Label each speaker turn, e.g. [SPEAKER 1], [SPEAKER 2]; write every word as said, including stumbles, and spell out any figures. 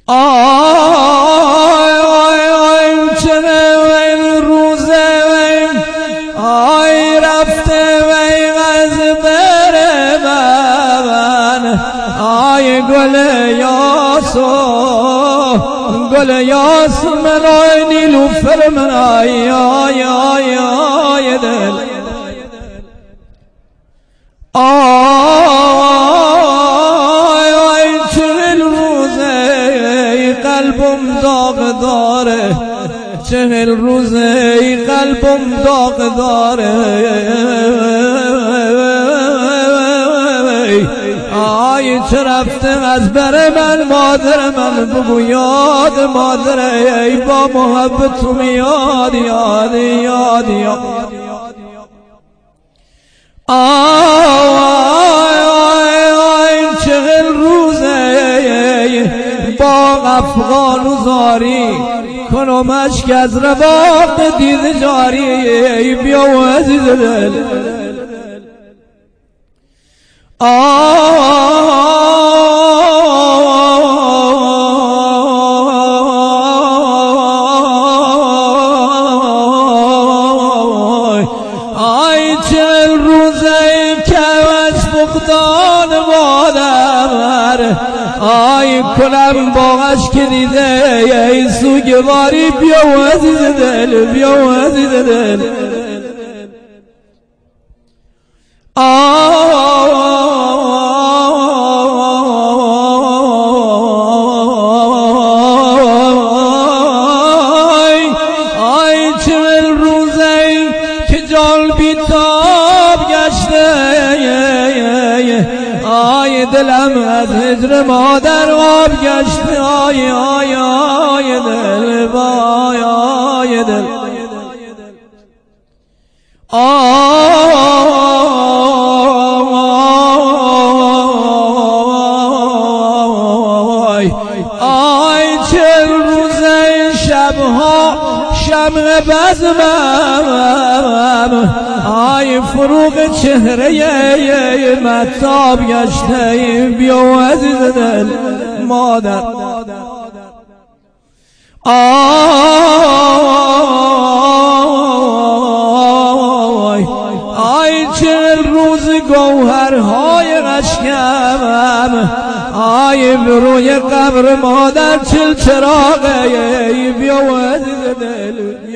[SPEAKER 1] آی آی آی چه روزه وی آی رفته وی از بر من آی گل یاسو گل یاس من آی نیلوفر من آی آی آی آی دل آی آی چهل روزه قلبم داغ داره چهل روزه قلبم داغ داره آی چه رفته از بر من مادر من بگو یاد مادر ای با محبت تو میاد یاد یاد یاد آی آی آی چهل روزه باغ افغان و زاری کنم اشک از رواق دید جاری بیا و عزیز دل آی چهل روزه که از فقدان مادر آی کنم باغش که دیده ای سوگواری بیا و عزیز دل بیا و عزیز دل آی آی چهل روزه که جان بیتاب گشته آی دلم از هجر مادر آب گشته آی آی آی دل وای آی دل آی آی چهل روزه شبها شمع بزمم آی فروغ چهره مهتاب گشته بیا و عزیز دل مادر آی آی چهل روز گوهرهای قشنگم آی بروی قبر مادر چل چراغه بیا و عزیز دل